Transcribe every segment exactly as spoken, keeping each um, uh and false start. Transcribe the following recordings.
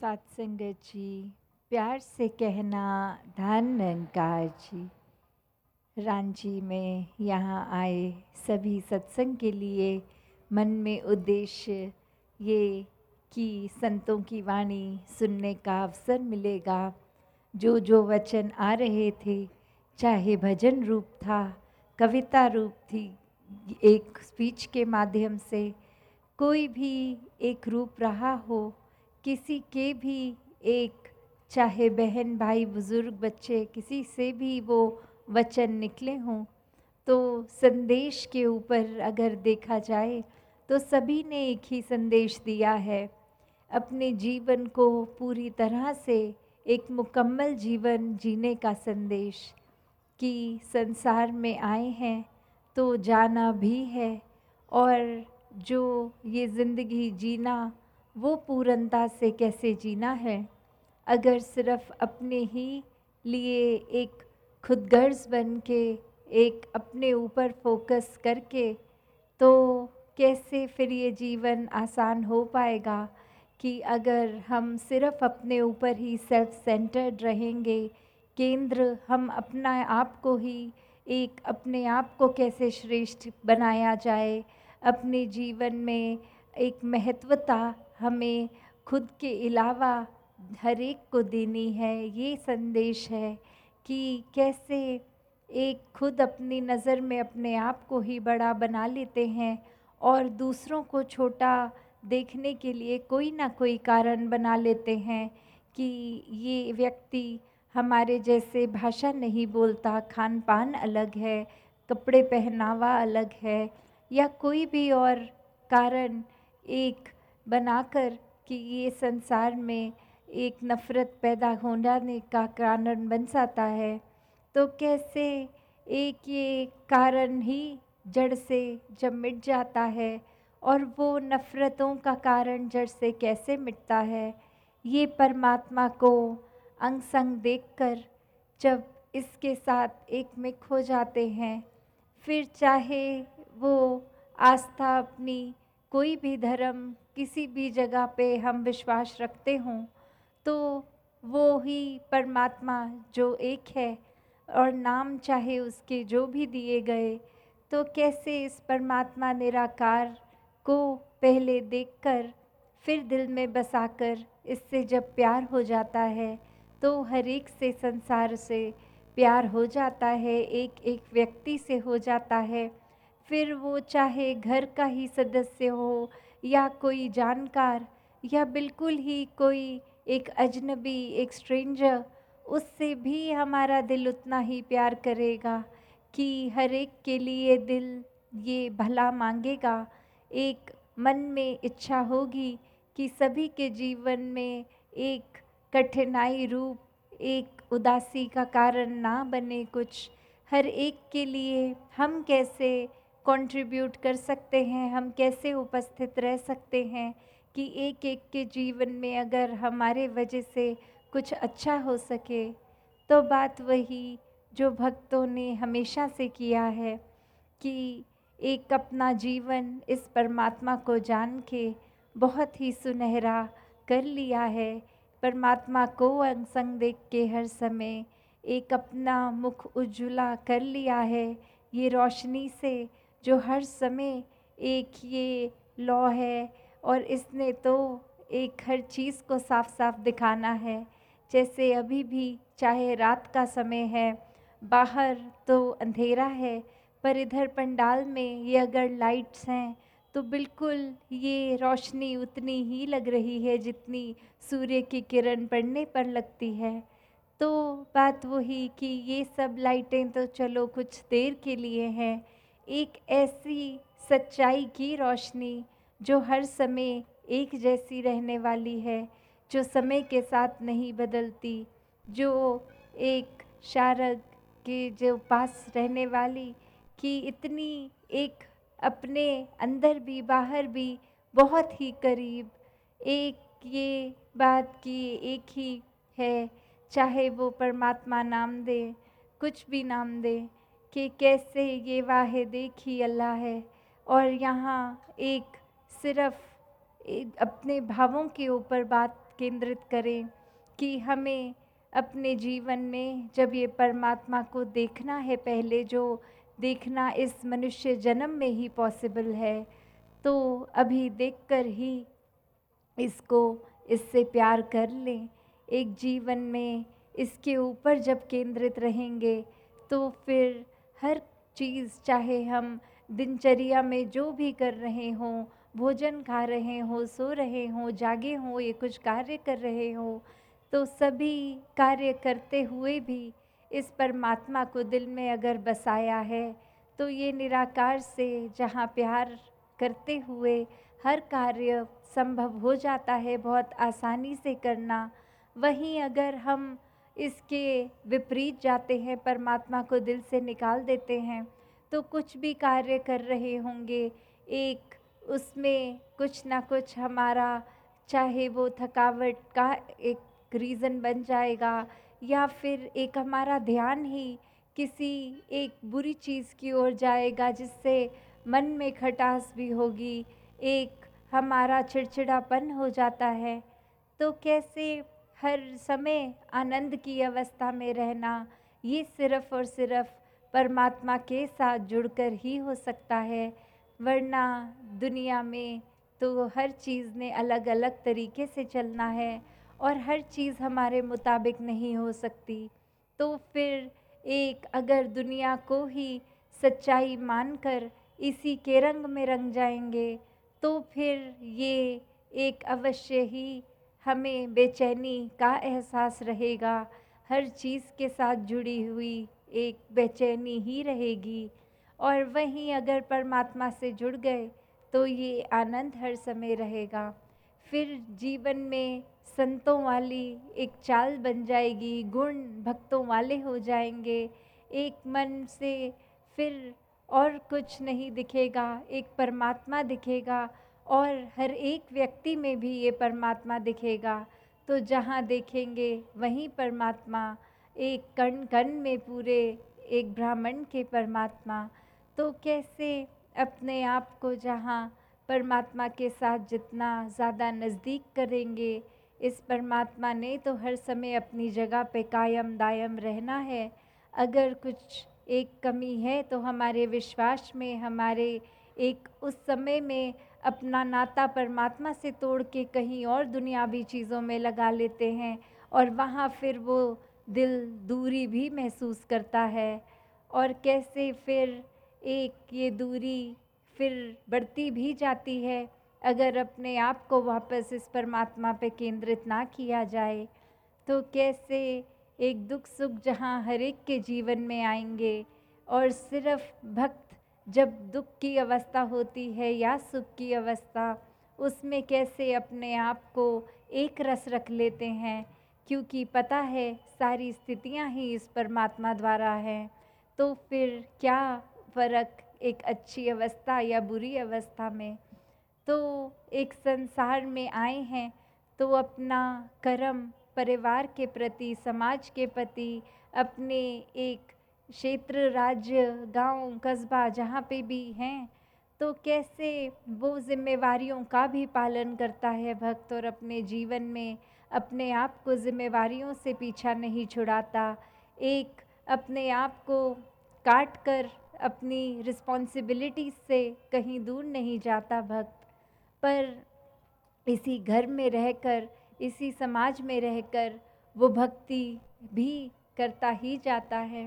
सात संगत जी, प्यार से कहना धन निरंकार जी। रांची में यहाँ आए सभी सत्संग के लिए मन में उद्देश्य ये कि संतों की वाणी सुनने का अवसर मिलेगा। जो जो वचन आ रहे थे, चाहे भजन रूप था, कविता रूप थी, एक स्पीच के माध्यम से, कोई भी एक रूप रहा हो, किसी के भी एक, चाहे बहन भाई बुजुर्ग बच्चे, किसी से भी वो वचन निकले हों, तो संदेश के ऊपर अगर देखा जाए तो सभी ने एक ही संदेश दिया है। अपने जीवन को पूरी तरह से एक मुकम्मल जीवन जीने का संदेश, कि संसार में आए हैं तो जाना भी है, और जो ये ज़िंदगी जीना वो पूर्णता से कैसे जीना है। अगर सिर्फ अपने ही लिए एक खुदगर्ज बन के, एक अपने ऊपर फोकस करके, तो कैसे फिर ये जीवन आसान हो पाएगा। कि अगर हम सिर्फ अपने ऊपर ही सेल्फ सेंटर्ड रहेंगे, केंद्र हम अपना आप को ही, एक अपने आप को कैसे श्रेष्ठ बनाया जाए, अपने जीवन में एक महत्वता हमें खुद के अलावा हर एक को देनी है। ये संदेश है कि कैसे एक खुद अपनी नज़र में अपने आप को ही बड़ा बना लेते हैं और दूसरों को छोटा देखने के लिए कोई ना कोई कारण बना लेते हैं कि ये व्यक्ति हमारे जैसे भाषा नहीं बोलता, खान पान अलग है, कपड़े पहनावा अलग है, या कोई भी और कारण एक बनाकर कि ये संसार में एक नफ़रत पैदा होने का कारण बन जाता है। तो कैसे एक ये कारण ही जड़ से जब मिट जाता है, और वो नफ़रतों का कारण जड़ से कैसे मिटता है, ये परमात्मा को अंग संग देखकर जब इसके साथ एक मिक हो जाते हैं, फिर चाहे वो आस्था अपनी कोई भी धर्म किसी भी जगह पे हम विश्वास रखते हों, तो वो ही परमात्मा जो एक है, और नाम चाहे उसके जो भी दिए गए, तो कैसे इस परमात्मा निराकार को पहले देखकर फिर दिल में बसाकर इससे जब प्यार हो जाता है, तो हर एक से संसार से प्यार हो जाता है, एक एक व्यक्ति से हो जाता है। फिर वो चाहे घर का ही सदस्य हो, या कोई जानकार, या बिल्कुल ही कोई एक अजनबी, एक स्ट्रेंजर, उससे भी हमारा दिल उतना ही प्यार करेगा कि हर एक के लिए दिल ये भला मांगेगा। एक मन में इच्छा होगी कि सभी के जीवन में एक कठिनाई रूप एक उदासी का कारण ना बने कुछ। हर एक के लिए हम कैसे कंट्रीब्यूट कर सकते हैं, हम कैसे उपस्थित रह सकते हैं कि एक एक के जीवन में अगर हमारे वजह से कुछ अच्छा हो सके, तो बात वही जो भक्तों ने हमेशा से किया है कि एक अपना जीवन इस परमात्मा को जान के बहुत ही सुनहरा कर लिया है। परमात्मा को अंग संग देख के हर समय एक अपना मुख उज्ज्वला कर लिया है, ये रोशनी से जो हर समय एक ये लौ है, और इसने तो एक हर चीज़ को साफ साफ दिखाना है। जैसे अभी भी चाहे रात का समय है, बाहर तो अंधेरा है, पर इधर पंडाल में ये अगर लाइट्स हैं तो बिल्कुल ये रोशनी उतनी ही लग रही है जितनी सूर्य की किरण पड़ने पर लगती है। तो बात वही कि ये सब लाइटें तो चलो कुछ देर के लिए हैं, एक ऐसी सच्चाई की रोशनी जो हर समय एक जैसी रहने वाली है, जो समय के साथ नहीं बदलती, जो एक शारद के जो पास रहने वाली, कि इतनी एक अपने अंदर भी बाहर भी बहुत ही करीब एक ये बात की एक ही है, चाहे वो परमात्मा नाम दे, कुछ भी नाम दे, कि कैसे ये वाहिद एक ही अल्लाह है। और यहाँ एक सिर्फ एक अपने भावों के ऊपर बात केंद्रित करें कि हमें अपने जीवन में जब ये परमात्मा को देखना है, पहले जो देखना इस मनुष्य जन्म में ही पॉसिबल है, तो अभी देखकर ही इसको इससे प्यार कर लें। एक जीवन में इसके ऊपर जब केंद्रित रहेंगे तो फिर हर चीज़, चाहे हम दिनचर्या में जो भी कर रहे हों, भोजन खा रहे हों, सो रहे हों, जागे हों, ये कुछ कार्य कर रहे हों, तो सभी कार्य करते हुए भी इस परमात्मा को दिल में अगर बसाया है तो ये निराकार से जहाँ प्यार करते हुए हर कार्य संभव हो जाता है बहुत आसानी से करना। वहीं अगर हम इसके विपरीत जाते हैं, परमात्मा को दिल से निकाल देते हैं, तो कुछ भी कार्य कर रहे होंगे, एक उसमें कुछ ना कुछ हमारा, चाहे वो थकावट का एक रीज़न बन जाएगा या फिर एक हमारा ध्यान ही किसी एक बुरी चीज़ की ओर जाएगा जिससे मन में खटास भी होगी, एक हमारा चिड़चिड़ापन हो जाता है। तो कैसे हर समय आनंद की अवस्था में रहना, ये सिर्फ़ और सिर्फ़ परमात्मा के साथ जुड़कर ही हो सकता है, वरना दुनिया में तो हर चीज़ ने अलग अलग तरीके से चलना है और हर चीज़ हमारे मुताबिक नहीं हो सकती। तो फिर एक अगर दुनिया को ही सच्चाई मानकर इसी के रंग में रंग जाएंगे तो फिर ये एक अवश्य ही हमें बेचैनी का एहसास रहेगा, हर चीज़ के साथ जुड़ी हुई एक बेचैनी ही रहेगी। और वहीं अगर परमात्मा से जुड़ गए तो ये आनंद हर समय रहेगा। फिर जीवन में संतों वाली एक चाल बन जाएगी, गुण भक्तों वाले हो जाएंगे, एक मन से फिर और कुछ नहीं दिखेगा, एक परमात्मा दिखेगा और हर एक व्यक्ति में भी ये परमात्मा दिखेगा। तो जहाँ देखेंगे वहीं परमात्मा, एक कण कण में पूरे एक ब्रह्मांड के परमात्मा। तो कैसे अपने आप को जहाँ परमात्मा के साथ जितना ज़्यादा नज़दीक करेंगे, इस परमात्मा ने तो हर समय अपनी जगह पे कायम दायम रहना है। अगर कुछ एक कमी है तो हमारे विश्वास में, हमारे एक उस समय में अपना नाता परमात्मा से तोड़ के कहीं और दुनियावी चीज़ों में लगा लेते हैं और वहाँ फिर वो दिल दूरी भी महसूस करता है। और कैसे फिर एक ये दूरी फिर बढ़ती भी जाती है अगर अपने आप को वापस इस परमात्मा पे केंद्रित ना किया जाए। तो कैसे एक दुख सुख जहाँ हर एक के जीवन में आएंगे और सिर्फ भक्त जब दुख की अवस्था होती है या सुख की अवस्था, उसमें कैसे अपने आप को एक रस रख लेते हैं, क्योंकि पता है सारी स्थितियाँ ही इस परमात्मा द्वारा हैं। तो फिर क्या फ़र्क एक अच्छी अवस्था या बुरी अवस्था में। तो एक संसार में आए हैं तो अपना कर्म परिवार के प्रति, समाज के प्रति, अपने एक क्षेत्र, राज्य, गांव, कस्बा जहाँ पे भी हैं, तो कैसे वो जिम्मेवारियों का भी पालन करता है भक्त और अपने जीवन में अपने आप को जिम्मेवारियों से पीछा नहीं छुड़ाता, एक अपने आप को काट कर अपनी रिस्पॉन्सिबिलिटी से कहीं दूर नहीं जाता भक्त, पर इसी घर में रहकर, इसी समाज में रहकर वो भक्ति भी करता ही जाता है।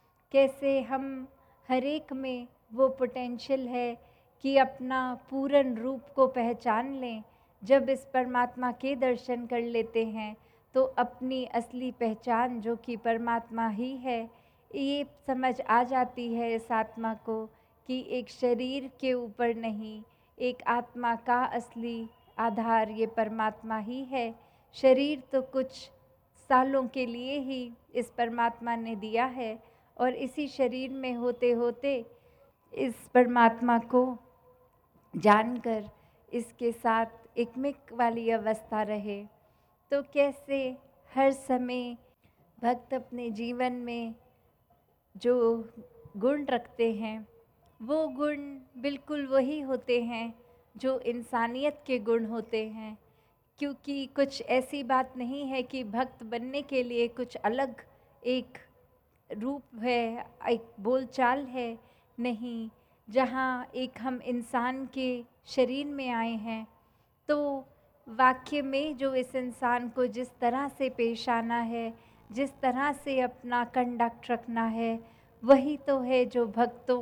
कैसे हम हर एक में वो पोटेंशियल है कि अपना पूर्ण रूप को पहचान लें। जब इस परमात्मा के दर्शन कर लेते हैं तो अपनी असली पहचान जो कि परमात्मा ही है, ये समझ आ जाती है इस आत्मा को कि एक शरीर के ऊपर नहीं, एक आत्मा का असली आधार ये परमात्मा ही है। शरीर तो कुछ सालों के लिए ही इस परमात्मा ने दिया है और इसी शरीर में होते होते इस परमात्मा को जानकर इसके साथ एकमिक वाली अवस्था रहे। तो कैसे हर समय भक्त अपने जीवन में जो गुण रखते हैं वो गुण बिल्कुल वही होते हैं जो इंसानियत के गुण होते हैं, क्योंकि कुछ ऐसी बात नहीं है कि भक्त बनने के लिए कुछ अलग एक रूप है, एक बोलचाल है। नहीं, जहाँ एक हम इंसान के शरीर में आए हैं, तो वाक्य में जो इस इंसान को जिस तरह से पेश आना है, जिस तरह से अपना कंडक्ट रखना है, वही तो है जो भक्तों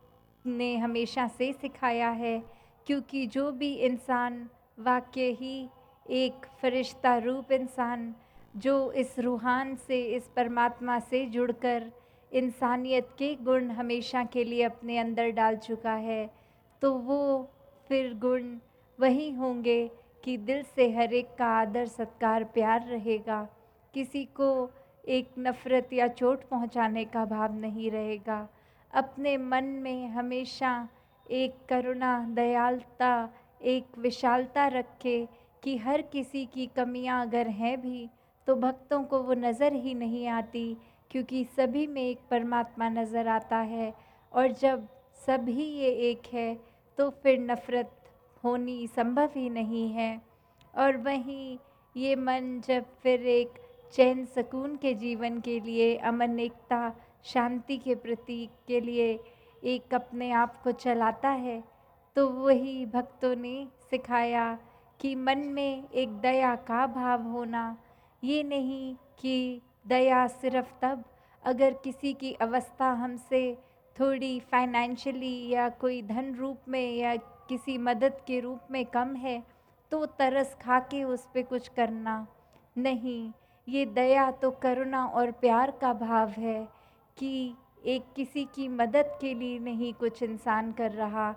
ने हमेशा से सिखाया है। क्योंकि जो भी इंसान वाक्य ही एक फरिश्ता रूप इंसान जो इस रूहान से, इस परमात्मा से जुड़कर इंसानियत के गुण हमेशा के लिए अपने अंदर डाल चुका है, तो वो फिर गुण वही होंगे कि दिल से हर एक का आदर सत्कार प्यार रहेगा, किसी को एक नफ़रत या चोट पहुंचाने का भाव नहीं रहेगा। अपने मन में हमेशा एक करुणा, दयालुता, एक विशालता रखे कि हर किसी की कमियां अगर हैं भी तो भक्तों को वो नज़र ही नहीं आती, क्योंकि सभी में एक परमात्मा नज़र आता है। और जब सभी ये एक है तो फिर नफ़रत होनी संभव ही नहीं है। और वहीं ये मन जब फिर एक चैन सुकून के जीवन के लिए, अमन, एकता, शांति के प्रतीक के लिए एक अपने आप को चलाता है, तो वही भक्तों ने सिखाया कि मन में एक दया का भाव होना। ये नहीं कि दया सिर्फ तब अगर किसी की अवस्था हमसे थोड़ी फाइनेंशियली या कोई धन रूप में या किसी मदद के रूप में कम है तो तरस खा के उस पे कुछ करना नहीं। ये दया तो करुणा और प्यार का भाव है कि एक किसी की मदद के लिए नहीं कुछ इंसान कर रहा,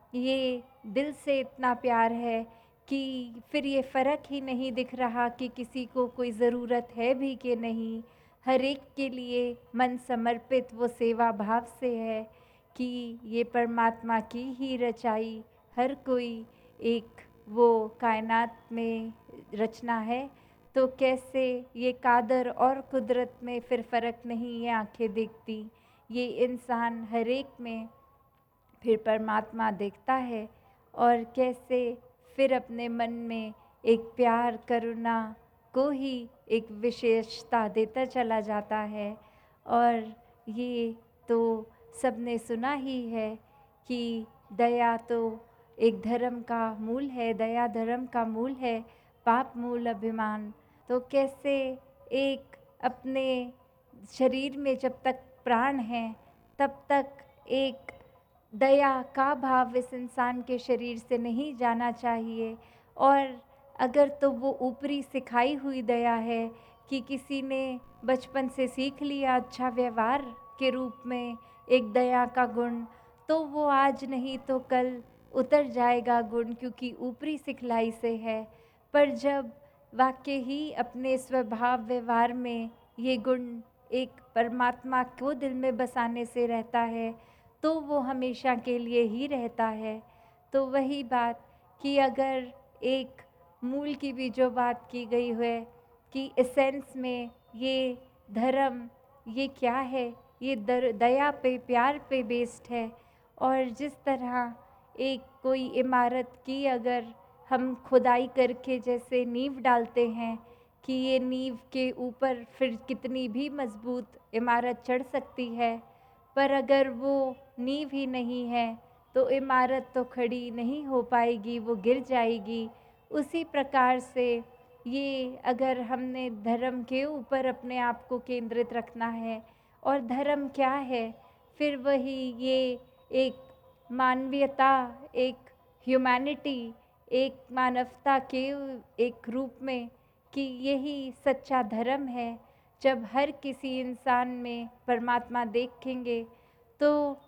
ये दिल से इतना प्यार है कि फिर ये फ़र्क ही नहीं दिख रहा कि किसी को कोई ज़रूरत है भी कि नहीं। हर एक के लिए मन समर्पित वो सेवा भाव से है कि ये परमात्मा की ही रचाई हर कोई एक वो कायनात में रचना है। तो कैसे ये कादर और कुदरत में फिर फ़र्क नहीं ये आंखें देखती, ये इंसान हर एक में फिर परमात्मा देखता है और कैसे फिर अपने मन में एक प्यार, करुणा को ही एक विशेषता देता चला जाता है। और ये तो सबने सुना ही है कि दया तो एक धर्म का मूल है, दया धर्म का मूल है, पाप मूल अभिमान। तो कैसे एक अपने शरीर में जब तक प्राण है तब तक एक दया का भाव इस इंसान के शरीर से नहीं जाना चाहिए। और अगर तो वो ऊपरी सिखाई हुई दया है कि किसी ने बचपन से सीख लिया अच्छा व्यवहार के रूप में एक दया का गुण, तो वो आज नहीं तो कल उतर जाएगा गुण, क्योंकि ऊपरी सिखलाई से है। पर जब वाकई ही अपने स्वभाव व्यवहार में ये गुण एक परमात्मा को दिल में बसाने से रहता है तो वो हमेशा के लिए ही रहता है। तो वही बात कि अगर एक मूल की भी जो बात की गई है कि एसेंस में ये धर्म ये क्या है, ये दर दया पे प्यार पे बेस्ड है। और जिस तरह एक कोई इमारत की अगर हम खुदाई करके जैसे नींव डालते हैं कि ये नींव के ऊपर फिर कितनी भी मजबूत इमारत चढ़ सकती है, पर अगर वो नींव ही नहीं है तो इमारत तो खड़ी नहीं हो पाएगी, वो गिर जाएगी। उसी प्रकार से ये अगर हमने धर्म के ऊपर अपने आप को केंद्रित रखना है, और धर्म क्या है, फिर वही ये एक मानवीयता, एक ह्यूमैनिटी, एक मानवता के एक रूप में कि यही सच्चा धर्म है। जब हर किसी इंसान में परमात्मा देखेंगे तो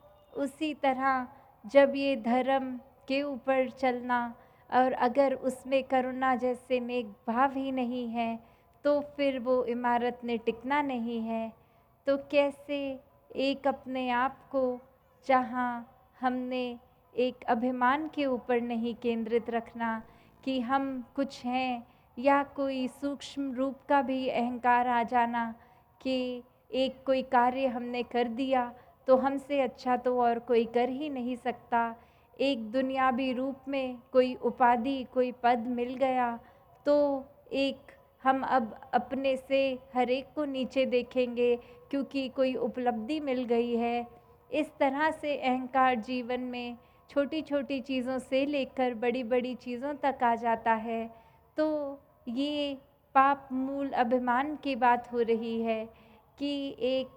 उसी तरह जब ये धर्म के ऊपर चलना और अगर उसमें करुणा जैसे नेक भाव ही नहीं है तो फिर वो इमारत ने टिकना नहीं है। तो कैसे एक अपने आप को जहाँ हमने एक अभिमान के ऊपर नहीं केंद्रित रखना कि हम कुछ हैं, या कोई सूक्ष्म रूप का भी अहंकार आ जाना कि एक कोई कार्य हमने कर दिया तो हमसे अच्छा तो और कोई कर ही नहीं सकता। एक दुनियावी रूप में कोई उपाधि, कोई पद मिल गया तो एक हम अब अपने से हर एक को नीचे देखेंगे क्योंकि कोई उपलब्धि मिल गई है। इस तरह से अहंकार जीवन में छोटी छोटी चीज़ों से लेकर बड़ी बड़ी चीज़ों तक आ जाता है। तो ये पाप मूल अभिमान की बात हो रही है कि एक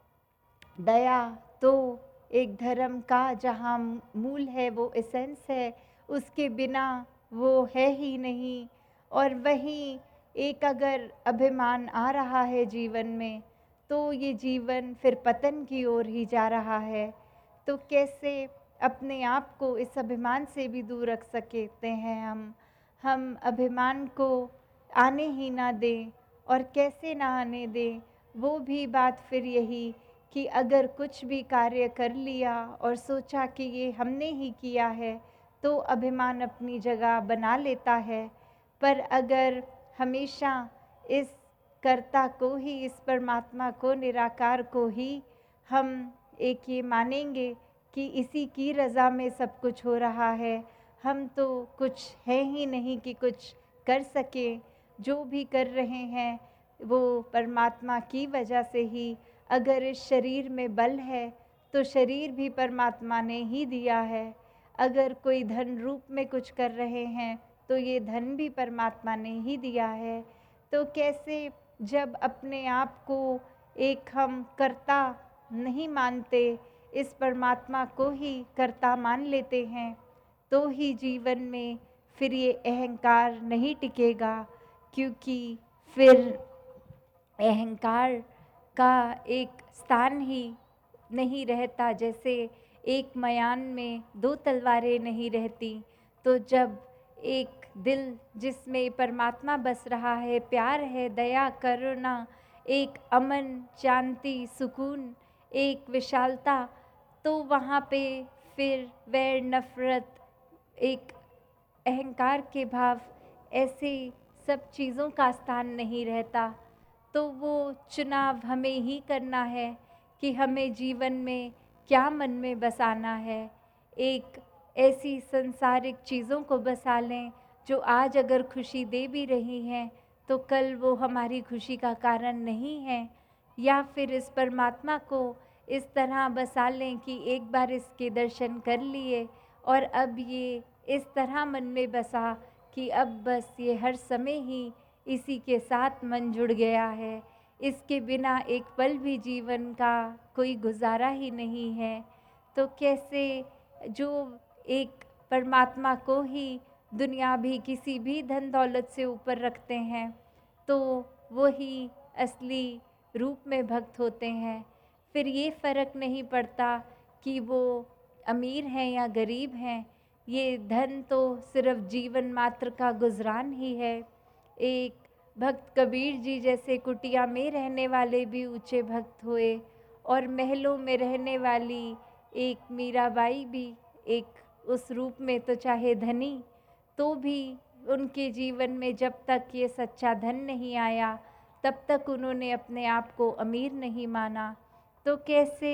दया तो एक धर्म का जहाँ मूल है, वो एसेंस है, उसके बिना वो है ही नहीं। और वहीं एक अगर अभिमान आ रहा है जीवन में, तो ये जीवन फिर पतन की ओर ही जा रहा है। तो कैसे अपने आप को इस अभिमान से भी दूर रख सकते हैं हम हम अभिमान को आने ही ना दें। और कैसे ना आने दें, वो भी बात फिर यही कि अगर कुछ भी कार्य कर लिया और सोचा कि ये हमने ही किया है, तो अभिमान अपनी जगह बना लेता है। पर अगर हमेशा इस कर्ता को ही, इस परमात्मा को, निराकार को ही हम एक ये मानेंगे कि इसी की रज़ा में सब कुछ हो रहा है, हम तो कुछ है ही नहीं कि कुछ कर सकें, जो भी कर रहे हैं वो परमात्मा की वजह से ही। अगर इस शरीर में बल है तो शरीर भी परमात्मा ने ही दिया है। अगर कोई धन रूप में कुछ कर रहे हैं तो ये धन भी परमात्मा ने ही दिया है। तो कैसे जब अपने आप को एक हम कर्ता नहीं मानते, इस परमात्मा को ही कर्ता मान लेते हैं, तो ही जीवन में फिर ये अहंकार नहीं टिकेगा। क्योंकि फिर अहंकार का एक स्थान ही नहीं रहता। जैसे एक मयान में दो तलवारें नहीं रहती, तो जब एक दिल जिसमें परमात्मा बस रहा है, प्यार है, दया, करुणा, एक अमन, शांति, सुकून, एक विशालता, तो वहाँ पे फिर वैर, नफ़रत, एक अहंकार के भाव, ऐसे सब चीज़ों का स्थान नहीं रहता। तो वो चुनाव हमें ही करना है कि हमें जीवन में क्या मन में बसाना है। एक ऐसी संसारिक चीज़ों को बसा लें जो आज अगर खुशी दे भी रही हैं, तो कल वो हमारी खुशी का कारण नहीं है। या फिर इस परमात्मा को इस तरह बसा लें कि एक बार इसके दर्शन कर लिए और अब ये इस तरह मन में बसा कि अब बस ये हर समय ही इसी के साथ मन जुड़ गया है, इसके बिना एक पल भी जीवन का कोई गुजारा ही नहीं है। तो कैसे जो एक परमात्मा को ही दुनिया भी किसी भी धन दौलत से ऊपर रखते हैं, तो वो ही असली रूप में भक्त होते हैं। फिर ये फ़र्क नहीं पड़ता कि वो अमीर हैं या गरीब हैं, ये धन तो सिर्फ जीवन मात्र का गुजरान ही है। एक भक्त कबीर जी जैसे कुटिया में रहने वाले भी ऊंचे भक्त हुए, और महलों में रहने वाली एक मीराबाई भी एक उस रूप में, तो चाहे धनी, तो भी उनके जीवन में जब तक ये सच्चा धन नहीं आया, तब तक उन्होंने अपने आप को अमीर नहीं माना। तो कैसे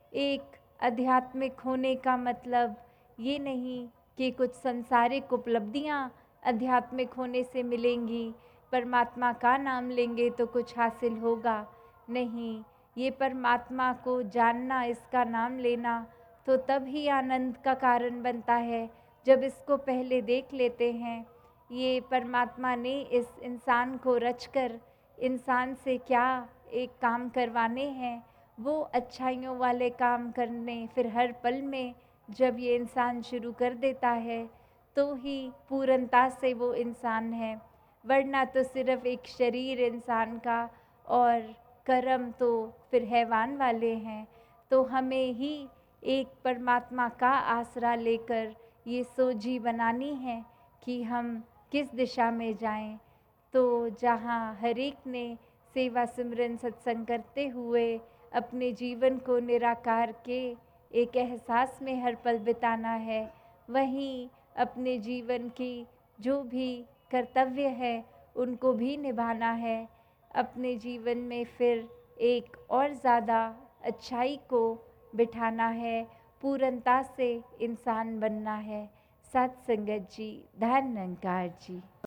एक आध्यात्मिक होने का मतलब ये नहीं कि कुछ संसारिक उपलब्धियां आध्यात्मिक होने से मिलेंगी, परमात्मा का नाम लेंगे तो कुछ हासिल होगा। नहीं, ये परमात्मा को जानना, इसका नाम लेना तो तब ही आनंद का कारण बनता है जब इसको पहले देख लेते हैं। ये परमात्मा ने इस इंसान को रचकर इंसान से क्या एक काम करवाने हैं, वो अच्छाइयों वाले काम करने फिर हर पल में जब ये इंसान शुरू कर देता है, तो ही पूर्णता से वो इंसान है। वरना तो सिर्फ एक शरीर इंसान का और कर्म तो फिर हैवान वाले हैं। तो हमें ही एक परमात्मा का आसरा लेकर ये सोझी बनानी है कि हम किस दिशा में जाएं। तो जहाँ हर एक ने सेवा सिमरन सत्संग करते हुए अपने जीवन को निराकार के एक एहसास में हर पल बिताना है, वहीं अपने जीवन की जो भी कर्तव्य है उनको भी निभाना है। अपने जीवन में फिर एक और ज़्यादा अच्छाई को बिठाना है, पूर्णता से इंसान बनना है। सत्संगत जी, धन निरंकार जी।